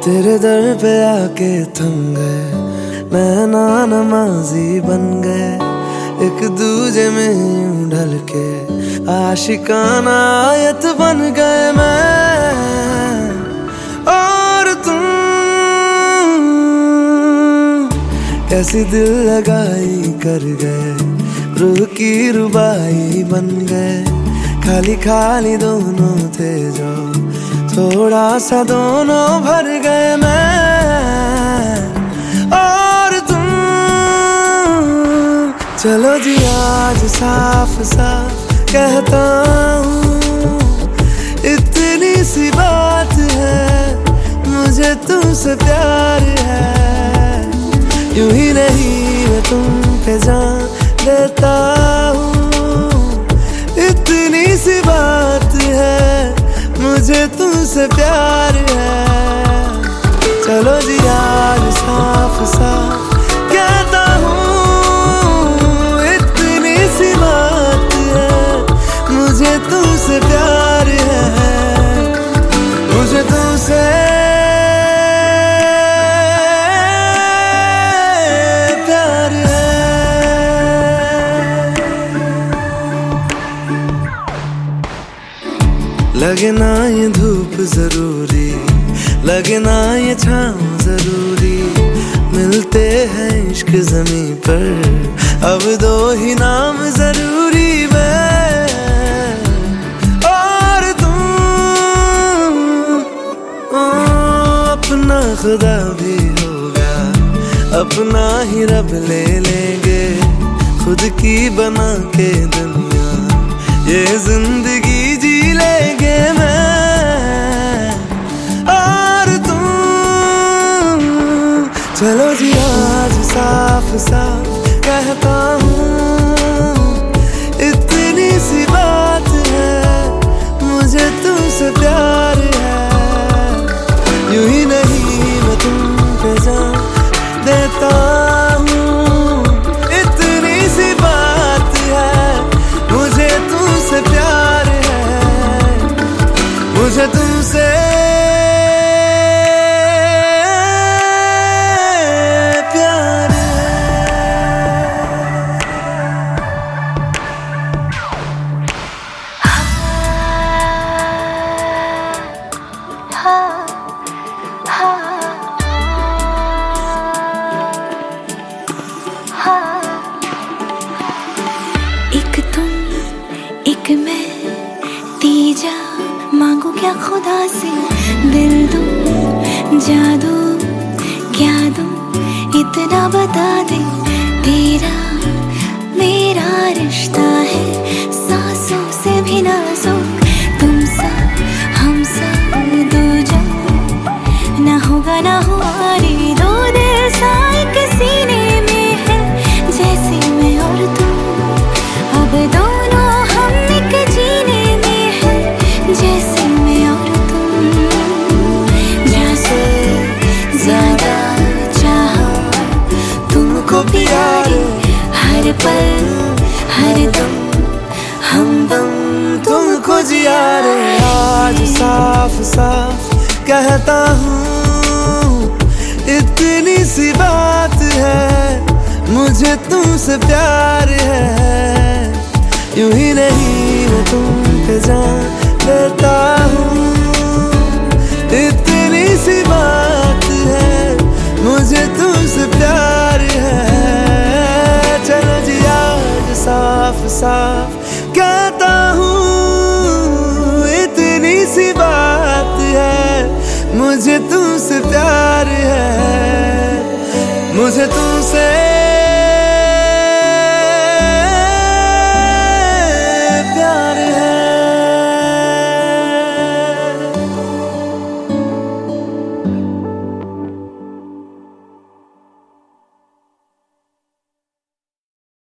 तेरे दर पे आके थम गए, नैना नमाजी बन गए, एक दूजे में यूं ढल के आशिकाना आयत बन गए मैं और तुम। कैसी दिल लगाई कर गए, रूह की रुबाई बन गए, खाली खाली दोनों थे जो थोड़ा सा दोनों भर गए मैं और तुम। चलो जी आज साफ साफ कहता हूँ, इतनी सी बात है, मुझे तुमसे प्यार है। यूं ही नहीं मैं तुम पे जान देता हूँ, इतनी सी बात है, मुझे तुमसे प्यार है। चलो जी आज साफ साफ कहता हूँ, इतनी सी बात है, मुझे तुमसे प्यार है, मुझे तुमसे प्यार है। लगे ना ये धूप जरूरी, लगे ना ये छाँव जरूरी, मिलते हैं इश्क ज़मीं पर, अब दो ही नाम जरूरी मैं और तुम। अपना खुदा भी होगा, अपना ही रब ले लेंगे, खुद की बना के दुनिया ये जिंदगी जी लेंगे मैं और तुम। चलो जी आज साफ साफ कहता हूँ, इतनी सी बात है, मुझे तुमसे प्यार है। यूं ही नहीं मैं तुम पे जान देता हूँ, इतनी सी बात है, मुझे तुमसे प्यार है, मुझे तुमसे प्यार एक तुम एक मैं, तीजा मांगू क्या खुदा से, दिल दूं जादू क्या दूं, इतना बता दे, तेरा मेरा रिश्ता है सांसों से भी नाजुक, तुम सा हम सा दो जा, ना होगा ना हुआ रे, दो दिल सा एक सीने में है, जैसे मैं और तुम, अब दोनों हम एक जीने में है, जैसे मैं और तुम। जैसे ज्यादा चाहा तुमको प्यारे, हर पल हर दम हमदम तुमको जिया रे। आज साफ साफ कहता हूँ, इतनी सी बात है, मुझे तुमसे प्यार है। यूं ही नहीं मैं तुम पे जान देता हूँ, इतनी सी बात है, मुझे तुमसे प्यार है। चलो जी आज साफ साफ कहता हूँ, इतनी सी बात है, मुझे तुमसे प्यार है, मुझे तुमसे